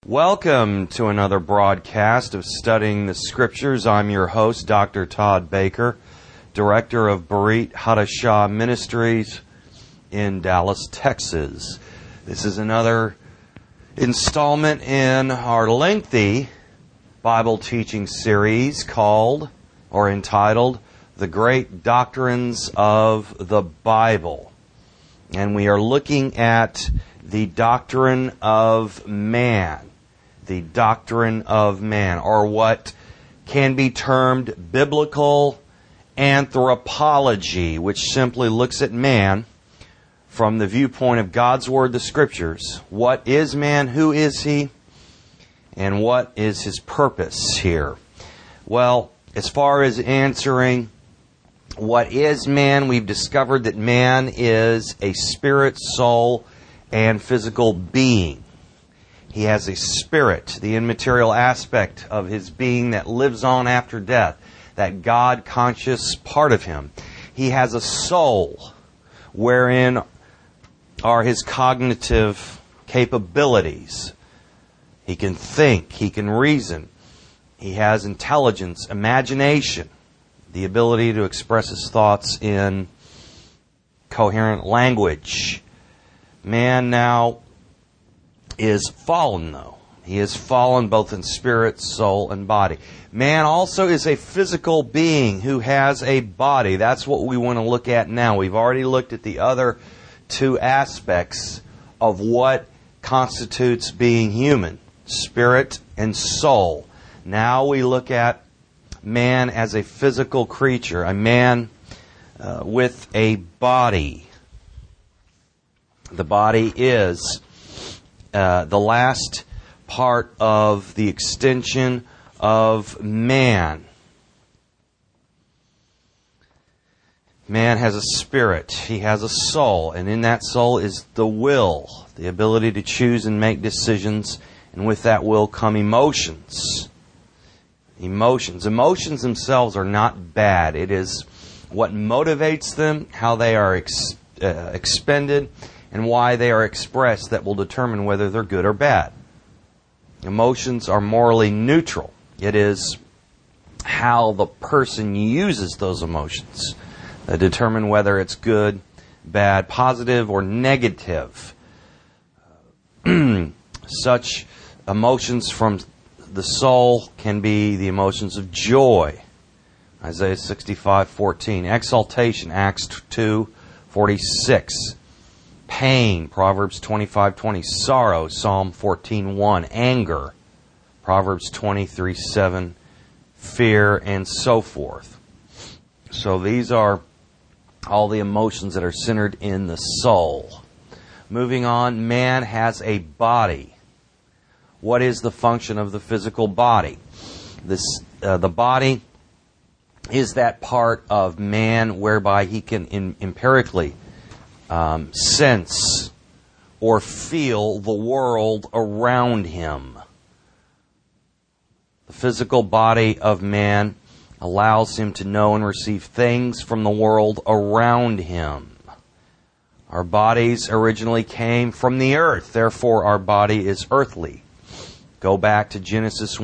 Welcome to another broadcast of Studying the Scriptures. I'm your host, Dr. Todd Baker, Director of Berit Hadashah Ministries in Dallas, Texas. This is another installment in our lengthy Bible teaching series called, or entitled, The Great Doctrines of the Bible. And we are looking at the doctrine of man. The doctrine of man, or what can be termed biblical anthropology, which simply looks at man from the viewpoint of God's Word, the Scriptures. What is man? Who is he? And what is his purpose here? Well, as far as answering what is man, we've discovered that man is a spirit, soul, and physical being. He has a spirit, the immaterial aspect of his being that lives on after death, that God-conscious part of him. He has a soul, wherein are his cognitive capabilities. He can think, he can reason. He has intelligence, imagination, the ability to express his thoughts in coherent language. Man now is fallen, though. He is fallen both in spirit, soul, and body. Man also is a physical being who has a body. That's what we want to look at now. We've already looked at the other two aspects of what constitutes being human, spirit and soul. Now we look at man as a physical creature, a man with a body. The body is the last part of the extension of man. Man has a spirit. He has a soul. And in that soul is the will, the ability to choose and make decisions. And with that will come emotions. Emotions themselves are not bad. It is what motivates them, how they are expended, and why they are expressed that will determine whether they're good or bad. Emotions are morally neutral. It is how the person uses those emotions that determine whether it's good, bad, positive, or negative. Such emotions from the soul can be the emotions of joy, Isaiah 65:14, exaltation, Acts 2:46. Pain, Proverbs 25:20. Sorrow, Psalm 14:1. Anger, Proverbs 23:7. Fear, and so forth. So these are all the emotions that are centered in the soul. Moving on, man has a body. What is the function of the physical body? The body is that part of man whereby he can empirically sense or feel the world around him. The physical body of man allows him to know and receive things from the world around him. Our bodies originally came from the earth, therefore our body is earthly. Go back to Genesis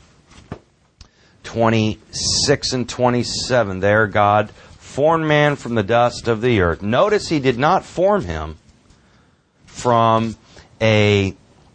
1:26 and 27. There God formed man from the dust of the earth. Notice he did not form him from a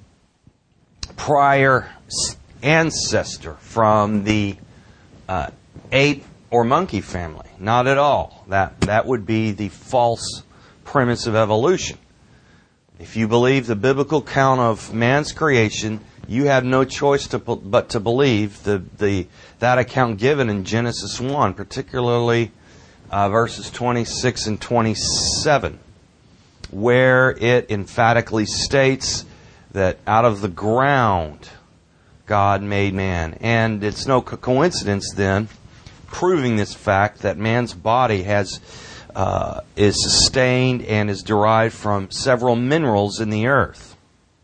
prior ancestor, from the ape or monkey family. Not at all. That would be the false premise of evolution. If you believe the biblical account of man's creation, you have no choice but to believe that account given in Genesis 1, particularly verses 26 and 27, where it emphatically states that out of the ground God made man. And it's no coincidence then, proving this fact, that man's body is sustained and is derived from several minerals in the earth.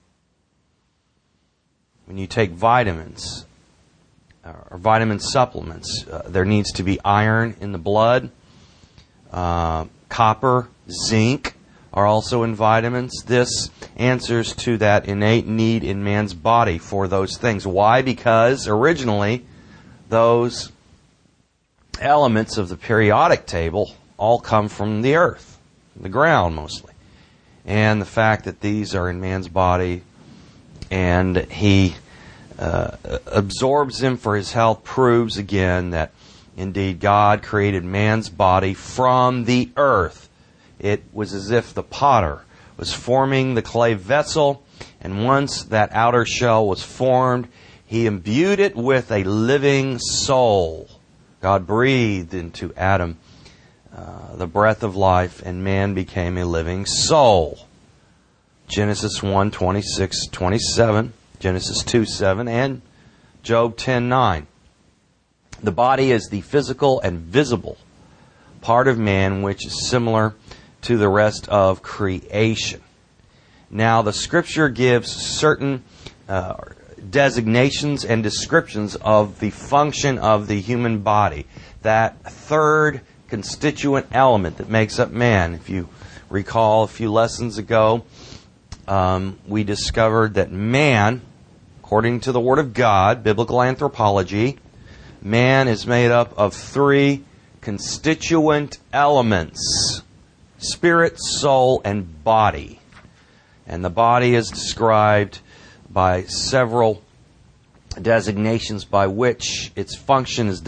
When you take vitamins or vitamin supplements, there needs to be iron in the blood, copper, zinc, are also in vitamins. This answers to that innate need in man's body for those things. Why? Because originally those elements of the periodic table all come from the earth, the ground mostly. And the fact that these are in man's body and he absorbs them for his health proves again that indeed God created man's body from the earth. It was as if the potter was forming the clay vessel, and once that outer shell was formed, he imbued it with a living soul. God breathed into Adam the breath of life, and man became a living soul. Genesis 1, 26, 27, Genesis 2, 7, and Job 10, 9. The body is the physical and visible part of man, which is similar to the rest of creation. Now, the Scripture gives certain designations and descriptions of the function of the human body, that third constituent element that makes up man. If you recall a few lessons ago, we discovered that man, according to the Word of God, biblical anthropology, man is made up of three constituent elements: spirit, soul, and body. And the body is described by several designations by which its function is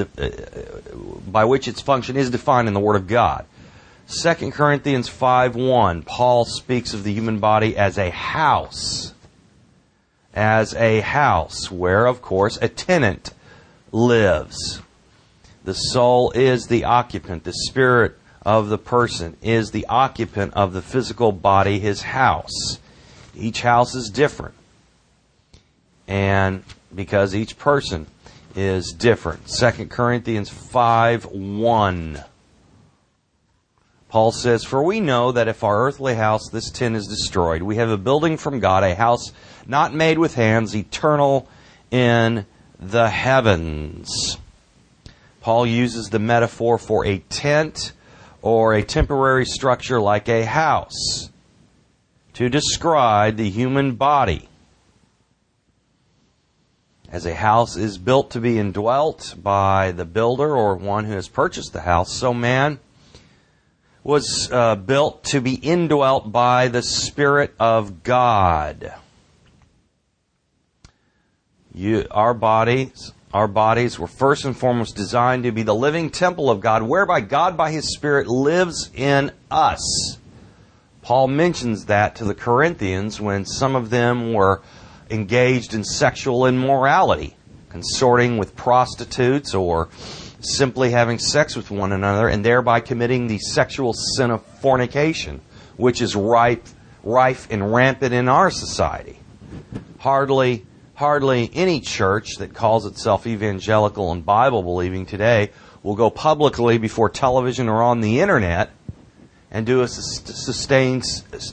defined in the Word of God. 2 Corinthians 5:1, Paul speaks of the human body as a house. As a house where, of course, a tenant lives. The soul is the occupant. The spirit of the person is the occupant of the physical body, his house. Each house is different. And because each person is different. 2 Corinthians 5:1. Paul says, "For we know that if our earthly house, this tent, is destroyed, we have a building from God, a house not made with hands, eternal in the heavens." Paul uses the metaphor for a tent or a temporary structure like a house to describe the human body. As a house is built to be indwelt by the builder or one who has purchased the house, so man was built to be indwelt by the Spirit of God. Our bodies were first and foremost designed to be the living temple of God, whereby God by His Spirit lives in us. Paul mentions that to the Corinthians when some of them were engaged in sexual immorality, consorting with prostitutes or simply having sex with one another, and thereby committing the sexual sin of fornication, which is rife and rampant in our society. Hardly any church that calls itself evangelical and Bible-believing today will go publicly before television or on the internet and do a sustained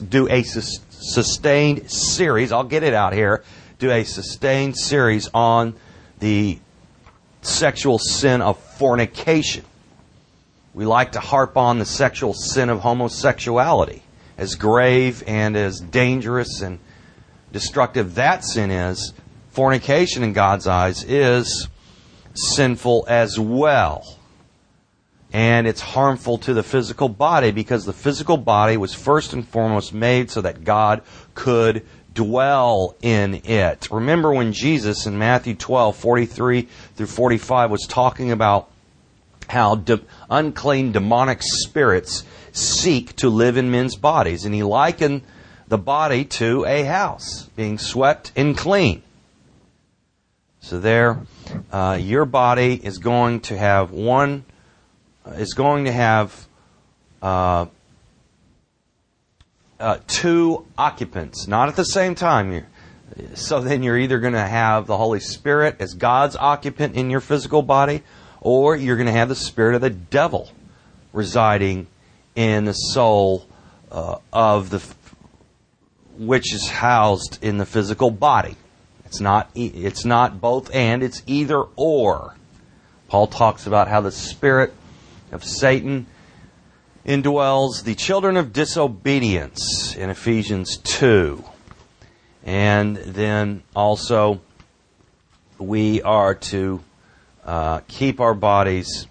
series. I'll get it out here. Do a sustained series on the sexual sin of fornication. We like to harp on the sexual sin of homosexuality, as grave and as dangerous and destructive that sin is. Fornication in God's eyes is sinful as well. And it's harmful to the physical body because the physical body was first and foremost made so that God could dwell in it. Remember when Jesus in Matthew 12:43 through 45 was talking about how unclean demonic spirits seek to live in men's bodies. And He likened the body to a house being swept and clean. So there, your body is going to have two occupants, not at the same time. So then you're either going to have the Holy Spirit as God's occupant in your physical body, or you're going to have the spirit of the devil residing in the soul which is housed in the physical body. It's not both and, it's either or. Paul talks about how the spirit of Satan indwells the children of disobedience in Ephesians 2. And then also we are to keep our bodies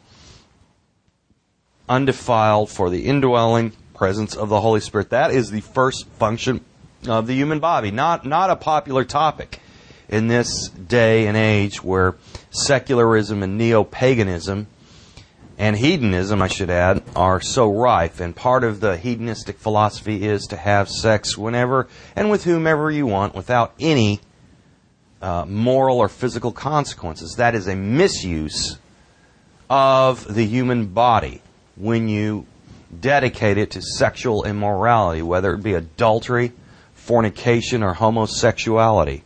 undefiled for the indwelling presence of the Holy Spirit. That is the first function of the human body. Not a popular topic in this day and age where secularism and neo-paganism and hedonism, I should add, are so rife. And part of the hedonistic philosophy is to have sex whenever and with whomever you want without any moral or physical consequences. That is a misuse of the human body when you dedicate it to sexual immorality, whether it be adultery, fornication, or homosexuality.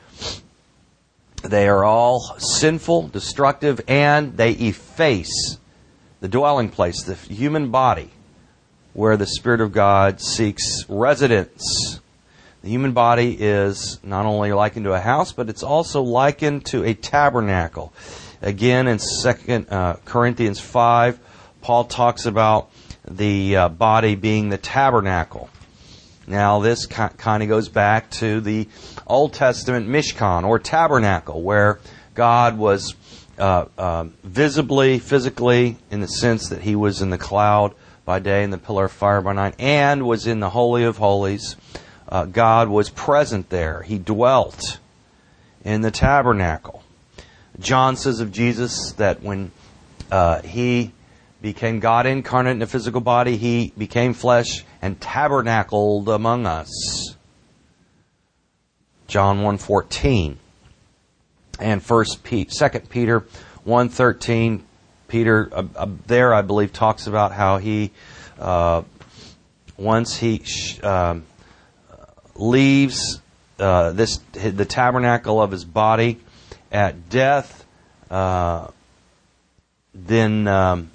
They are all sinful, destructive, and they efface the dwelling place, the human body, where the Spirit of God seeks residence. The human body is not only likened to a house, but it's also likened to a tabernacle. Again, in 2 Corinthians 5, Paul talks about the body being the tabernacle. Now, this kind of goes back to the Old Testament Mishkan, or tabernacle, where God was visibly, physically, in the sense that He was in the cloud by day and the pillar of fire by night, and was in the Holy of Holies. God was present there. He dwelt in the tabernacle. John says of Jesus that when He became God incarnate in a physical body, He became flesh and tabernacled among us. John 1:14. And 2 Peter 1:13, Peter there, I believe, talks about how he, once he leaves the tabernacle of his body at death, then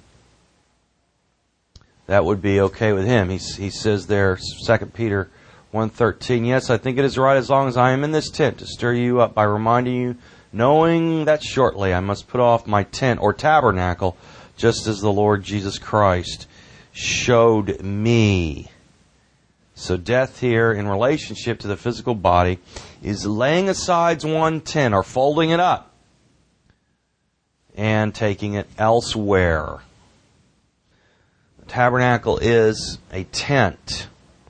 that would be okay with him. He says there, 2 Peter 1:13, yes, I think it is right as long as I am in this tent to stir you up by reminding you, knowing that shortly I must put off my tent or tabernacle, just as the Lord Jesus Christ showed me. So death here in relationship to the physical body is laying aside one tent or folding it up and taking it elsewhere. The tabernacle is a tent.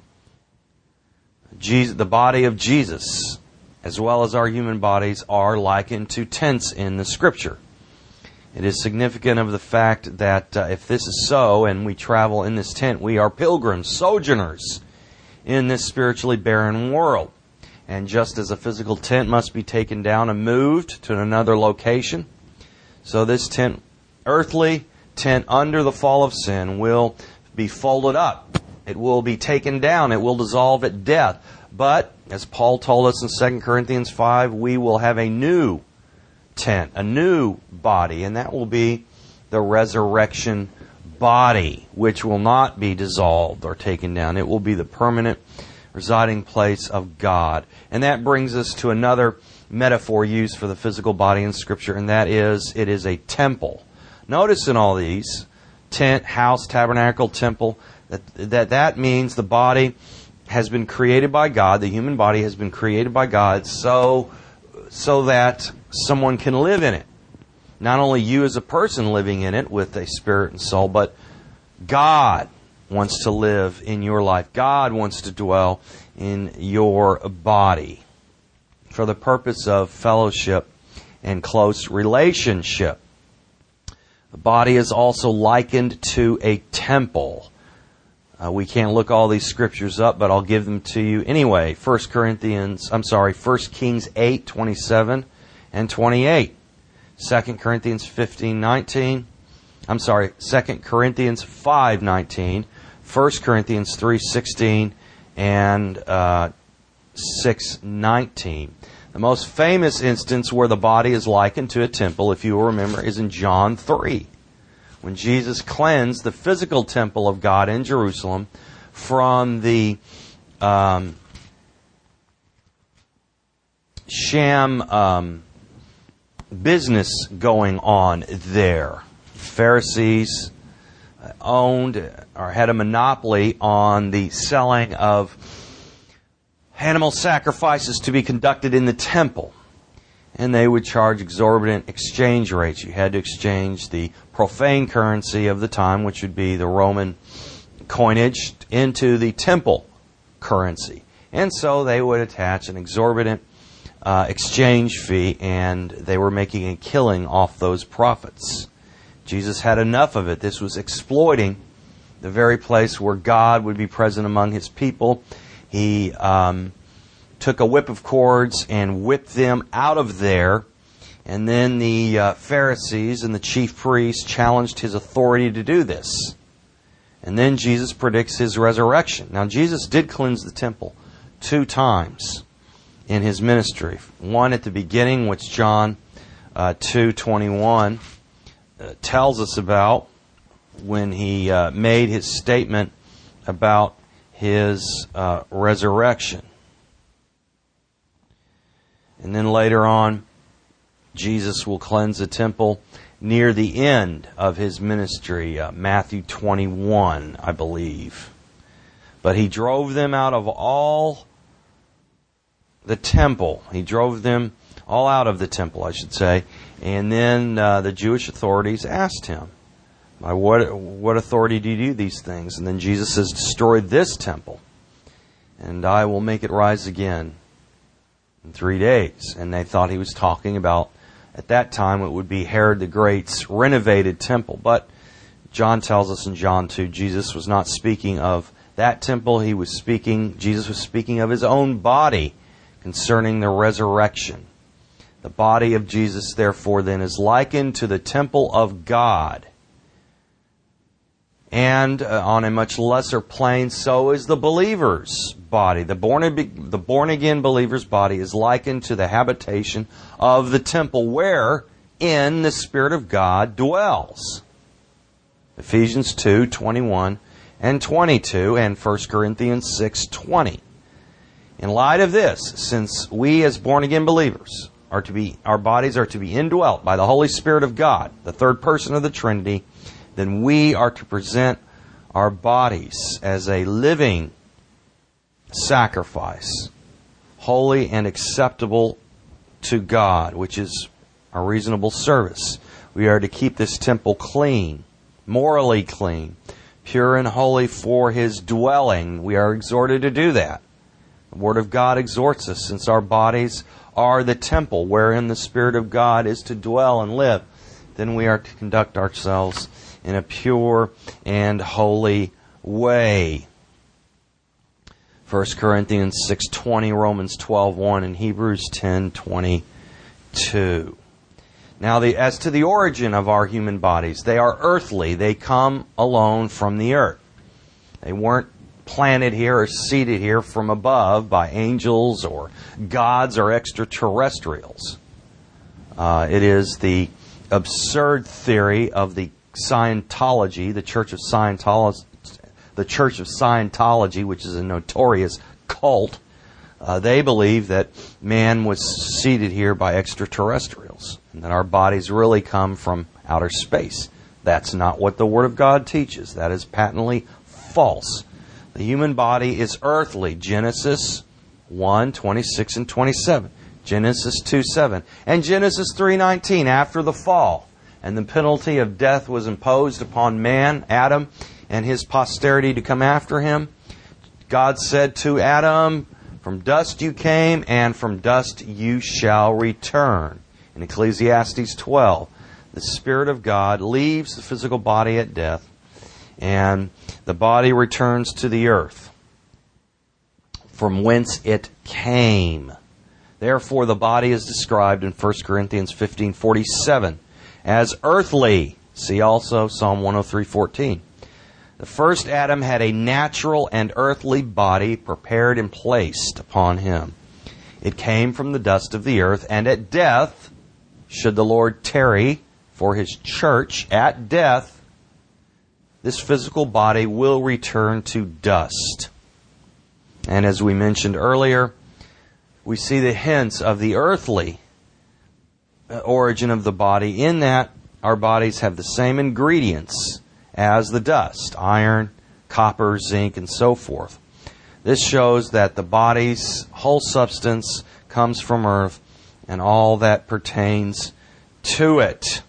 The body of Jesus, as well as our human bodies, are likened to tents in the Scripture. It is significant of the fact that if this is so, and we travel in this tent, we are pilgrims, sojourners in this spiritually barren world. And just as a physical tent must be taken down and moved to another location, so this tent, earthly tent under the fall of sin, will be folded up. It will be taken down. It will dissolve at death. But, as Paul told us in 2 Corinthians 5, we will have a new tent, a new body, and that will be the resurrection body, which will not be dissolved or taken down. It will be the permanent residing place of God. And that brings us to another metaphor used for the physical body in Scripture, and that is, it is a temple. Notice in all these, tent, house, tabernacle, temple, that means the body has been created by God, the human body has been created by God so that someone can live in it. Not only you as a person living in it with a spirit and soul, but God wants to live in your life. God wants to dwell in your body for the purpose of fellowship and close relationship. The body is also likened to a temple. We can't look all these scriptures up, but I'll give them to you anyway. 1 Kings 8:27 and 28. 2 Corinthians 15:19. 2 Corinthians 5:19. 1 Corinthians 3:16 and 6:19. The most famous instance where the body is likened to a temple, if you will remember, is in John 3. When Jesus cleansed the physical temple of God in Jerusalem from the sham business going on there. Pharisees, owned or had a monopoly on the selling of animal sacrifices to be conducted in the temple. And they would charge exorbitant exchange rates. You had to exchange the profane currency of the time, which would be the Roman coinage, into the temple currency. And so they would attach an exorbitant exchange fee, and they were making a killing off those profits. Jesus had enough of it. This was exploiting the very place where God would be present among His people. He took a whip of cords and whipped them out of there. And then the Pharisees and the chief priests challenged His authority to do this. And then Jesus predicts His resurrection. Now, Jesus did cleanse the temple 2 times in His ministry. One at the beginning, which John 2:21 tells us about, when He made His statement about His resurrection. And then later on, Jesus will cleanse the temple near the end of His ministry, Matthew 21, I believe. But He drove them out of all the temple. He drove them all out of the temple, I should say. And then the Jewish authorities asked Him, by what authority do you do these things? And then Jesus says, destroy this temple, and I will make it rise again in 3 days. And they thought He was talking about, at that time, it would be Herod the Great's renovated temple. But John tells us in John 2, Jesus was not speaking of that temple. Jesus was speaking of His own body concerning the resurrection. The body of Jesus, therefore, then is likened to the temple of God. And on a much lesser plane, so is the believer's body. The born-again believer's body is likened to the habitation of the temple wherein the Spirit of God dwells. Ephesians 2:21 and 22 and 1 Corinthians 6:20. In light of this, since we as born-again believers our bodies are to be indwelt by the Holy Spirit of God, the third person of the Trinity, then we are to present our bodies as a living sacrifice, holy and acceptable to God, which is our reasonable service. We are to keep this temple clean, morally clean, pure and holy for His dwelling. We are exhorted to do that. The Word of God exhorts us, since our bodies are the temple wherein the Spirit of God is to dwell and live, then we are to conduct ourselves in a pure and holy way. 1 Corinthians 6:20, Romans 12:1, and Hebrews 10:22. Now, as to the origin of our human bodies, they are earthly. They come alone from the earth. They weren't planted here or seated here from above by angels or gods or extraterrestrials. It is the absurd theory of the Scientology, the Church of Scientology, which is a notorious cult. They believe that man was seated here by extraterrestrials, and that our bodies really come from outer space. That's not what the Word of God teaches. That is patently false. The human body is earthly. Genesis 1:26 and 27. Genesis 2:7. And Genesis 3:19, after the fall, and the penalty of death was imposed upon man, Adam, and his posterity to come after him. God said to Adam, from dust you came, and from dust you shall return. In Ecclesiastes 12, the Spirit of God leaves the physical body at death, and the body returns to the earth, from whence it came. Therefore, the body is described in 1 Corinthians 15:47 as earthly. See also Psalm 103:14. The first Adam had a natural and earthly body prepared and placed upon him. It came from the dust of the earth, and at death, should the Lord tarry for His church, at death, this physical body will return to dust. And as we mentioned earlier, we see the hints of the earthly origin of the body in that our bodies have the same ingredients as the dust, iron, copper, zinc, and so forth. This shows that the body's whole substance comes from earth and all that pertains to it.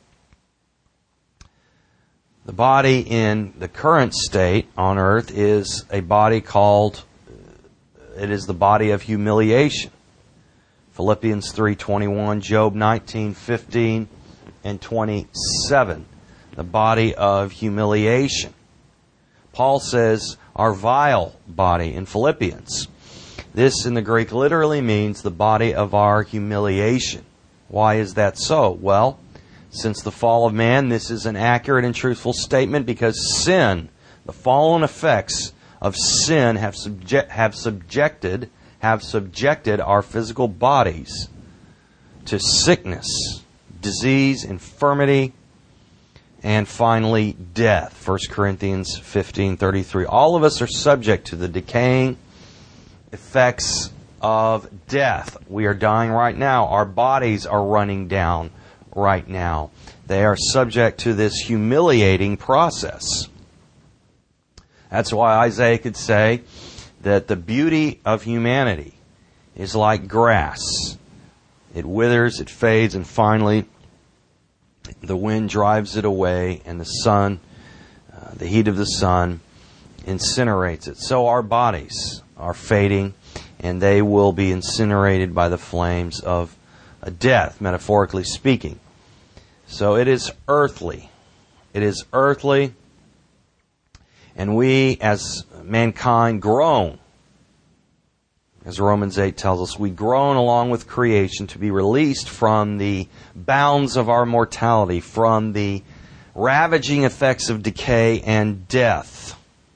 The body in the current state on earth is a body called, it is the body of humiliation. Philippians 3:21, Job 19:15 and 27. The body of humiliation. Paul says our vile body in Philippians. This in the Greek literally means the body of our humiliation. Why is that so? Well, since the fall of man, this is an accurate and truthful statement because sin, the fallen effects of sin have subjected our physical bodies to sickness, disease, infirmity, and finally death. 1 Corinthians 15:33. All of us are subject to the decaying effects of death. We are dying right now. Our bodies are running down right now. They are subject to this humiliating process. That's why Isaiah could say that the beauty of humanity is like grass. It withers, it fades, and finally the wind drives it away, and the sun, the heat of the sun, incinerates it. So our bodies are fading, and they will be incinerated by the flames of a death, metaphorically speaking. So it is earthly. It is earthly, and we as mankind groan. As Romans 8 tells us, we groan along with creation to be released from the bounds of our mortality, from the ravaging effects of decay and death.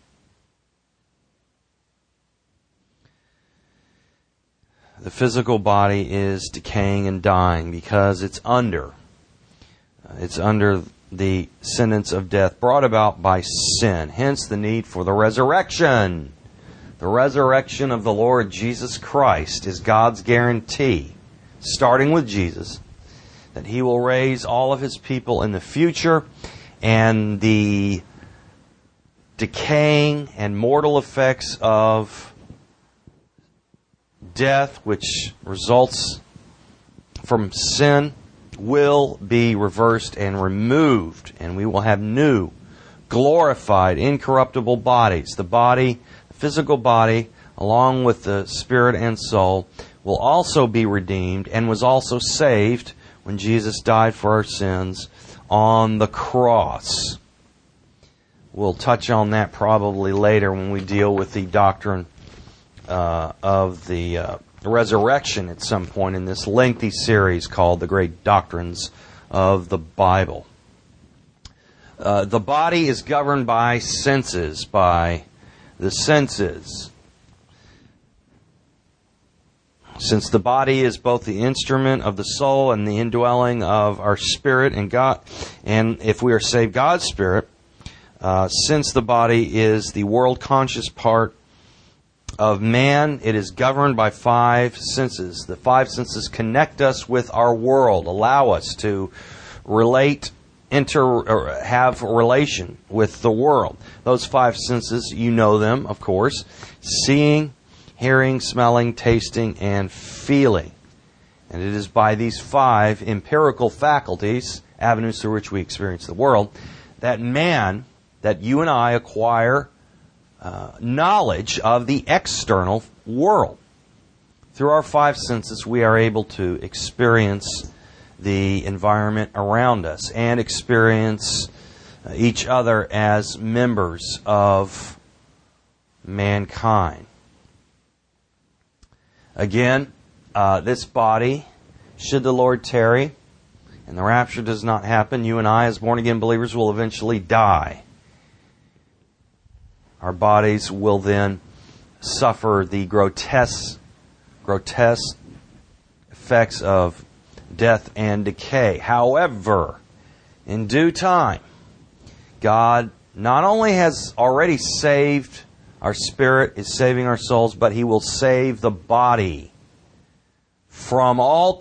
The physical body is decaying and dying because it's under the sentence of death brought about by sin. Hence the need for the resurrection. The resurrection of the Lord Jesus Christ is God's guarantee, starting with Jesus, that He will raise all of His people in the future, and the decaying and mortal effects of death, which results from sin, will be reversed and removed, and we will have new, glorified, incorruptible bodies. The physical body, along with the spirit and soul, will also be redeemed and was also saved when Jesus died for our sins on the cross. We'll touch on that probably later when we deal with the doctrine of the resurrection at some point in this lengthy series called The Great Doctrines of the Bible. The body is governed by senses, by the senses. Since the body is both the instrument of the soul and the indwelling of our spirit and God, and if we are saved, God's spirit, since the body is the world-conscious part of man, it is governed by five senses. The five senses connect us with our world, allow us to relate, have a relation with the world. Those five senses, you know them, of course: seeing, hearing, smelling, tasting, and feeling. And it is by these five empirical faculties, avenues through which we experience the world, that you and I acquire knowledge of the external world. Through our five senses, we are able to experience the environment around us and experience each other as members of mankind. Again, this body, should the Lord tarry and the rapture does not happen, you and I as born-again believers will eventually die. Our bodies will then suffer the grotesque effects of death and decay. However, in due time, God not only has already saved our spirit, is saving our souls, but He will save the body from all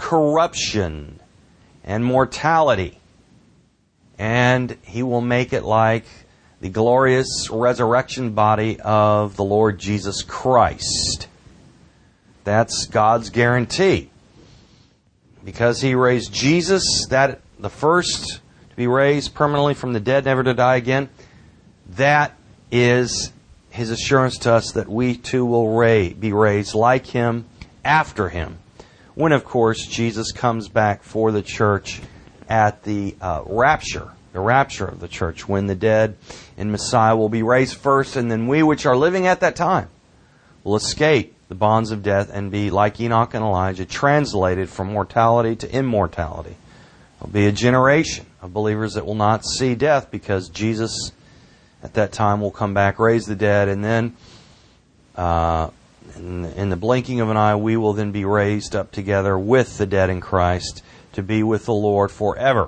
corruption and mortality. And He will make it like the glorious resurrection body of the Lord Jesus Christ. That's God's guarantee. Because He raised Jesus, that the first to be raised permanently from the dead, never to die again, that is His assurance to us that we too will be raised like Him after Him. When, of course, Jesus comes back for the church at the rapture of the church, when the dead in Messiah will be raised first, and then we which are living at that time will escape the bonds of death and be, like Enoch and Elijah, translated from mortality to immortality. There will be a generation of believers that will not see death, because Jesus at that time will come back, raise the dead, and then in the blinking of an eye we will then be raised up together with the dead in Christ to be with the Lord forever.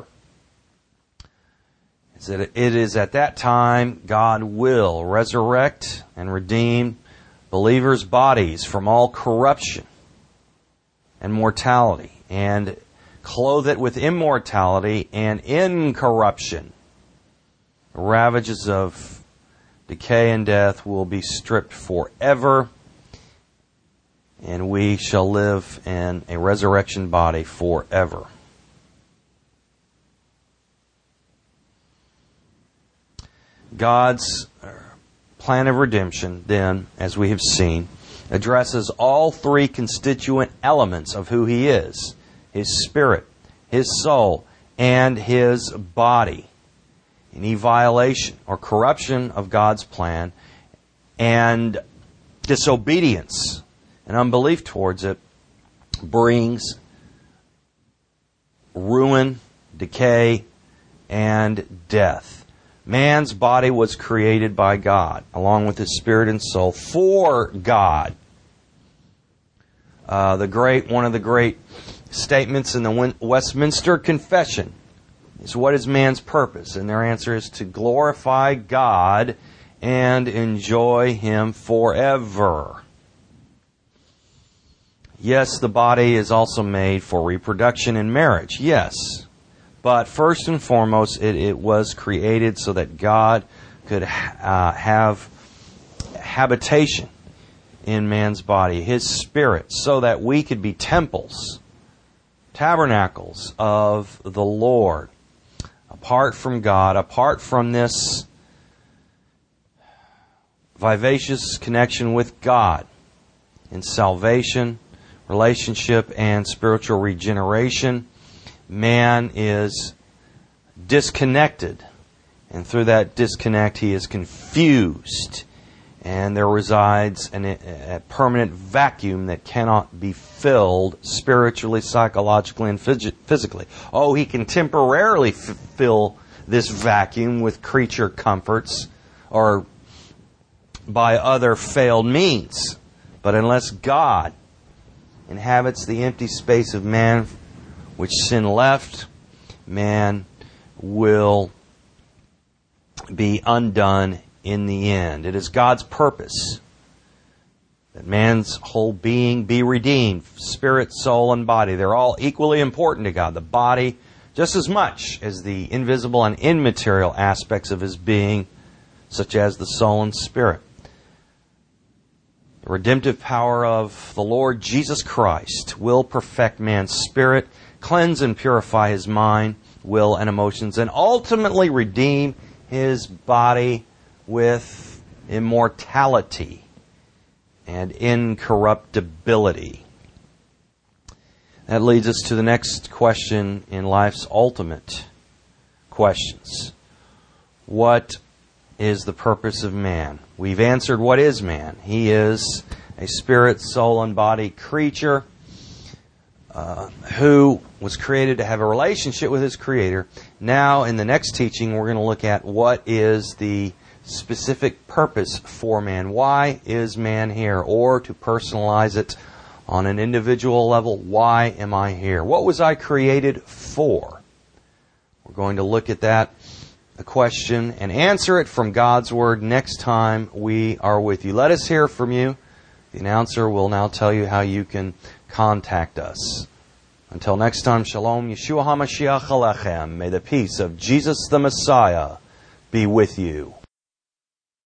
It is at that time God will resurrect and redeem believers' bodies from all corruption and mortality, and clothe it with immortality and incorruption. The ravages of decay and death will be stripped forever, and we shall live in a resurrection body forever. God's plan of redemption, then, as we have seen, addresses all three constituent elements of who He is: His spirit, His soul, and His body. Any violation or corruption of God's plan and disobedience and unbelief towards it brings ruin, decay, and death. Man's body was created by God, along with his spirit and soul, for God. One of the great statements in the Westminster Confession is, what is man's purpose? And their answer is to glorify God and enjoy Him forever. Yes, the body is also made for reproduction and marriage. Yes. But first and foremost, it was created so that God could have habitation in man's body, His spirit, so that we could be temples, tabernacles of the Lord. Apart from God, apart from this vivacious connection with God in salvation, relationship, and spiritual regeneration, man is disconnected, and through that disconnect he is confused, and there resides a permanent vacuum that cannot be filled spiritually, psychologically, and physically. Oh, he can temporarily fill this vacuum with creature comforts or by other failed means, but unless God inhabits the empty space of man which sin left, man will be undone in the end. It is God's purpose that man's whole being be redeemed, spirit, soul, and body. They're all equally important to God. The body just as much as the invisible and immaterial aspects of his being, such as the soul and spirit. The redemptive power of the Lord Jesus Christ will perfect man's spirit, cleanse and purify his mind, will, and emotions, and ultimately redeem his body with immortality and incorruptibility. That leads us to the next question in life's ultimate questions. What is the purpose of man? We've answered what is man. He is a spirit, soul, and body creature who was created to have a relationship with his Creator. Now, in the next teaching, we're going to look at what is the specific purpose for man. Why is man here? Or, to personalize it on an individual level, why am I here? What was I created for? We're going to look at that question and answer it from God's Word next time we are with you. Let us hear from you. The announcer will now tell you how you can contact us. Until next time, Shalom, Yeshua HaMashiach Alechem. May the peace of Jesus the Messiah be with you.